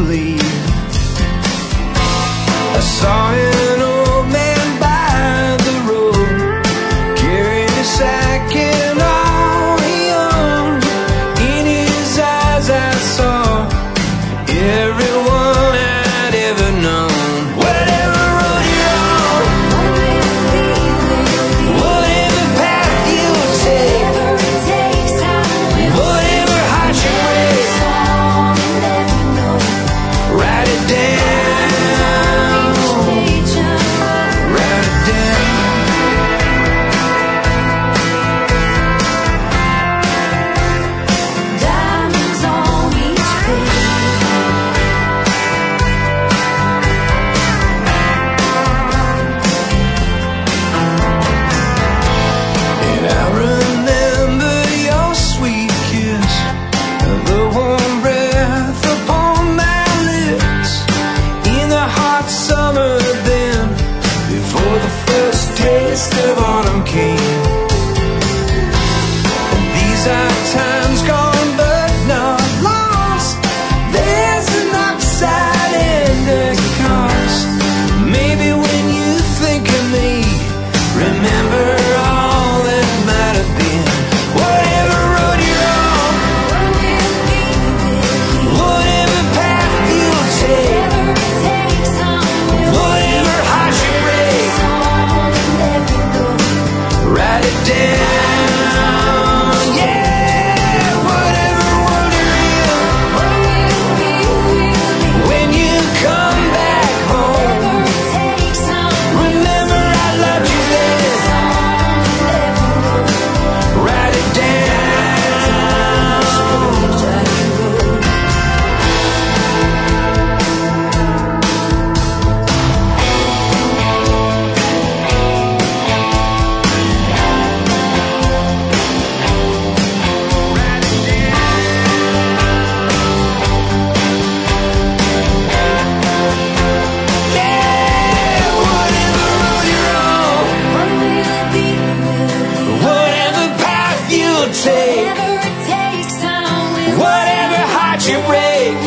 leave. I saw an old man by the road, carrying a sack and all he owned. In his eyes I saw everyone I'd ever known. Whatever road you're on, whatever path you'll take, whatever heart you break, write it down, write it down. Diamonds on each page. And I remember your sweet kiss, the warm breath upon my lips, in the hot summer then, before the first taste of autumn came. And these are times gone but not lost. There's an upside and a cost. Maybe when you think of me, remember all that might have been. Whatever road you're on, whatever path you'll take, whatever heart you break, write it down. Yeah, whatever world you're in, when you come back home, remember I loved you then. Write it down. Yeah, whatever road you're on, whatever path you'll take, whatever heart you break,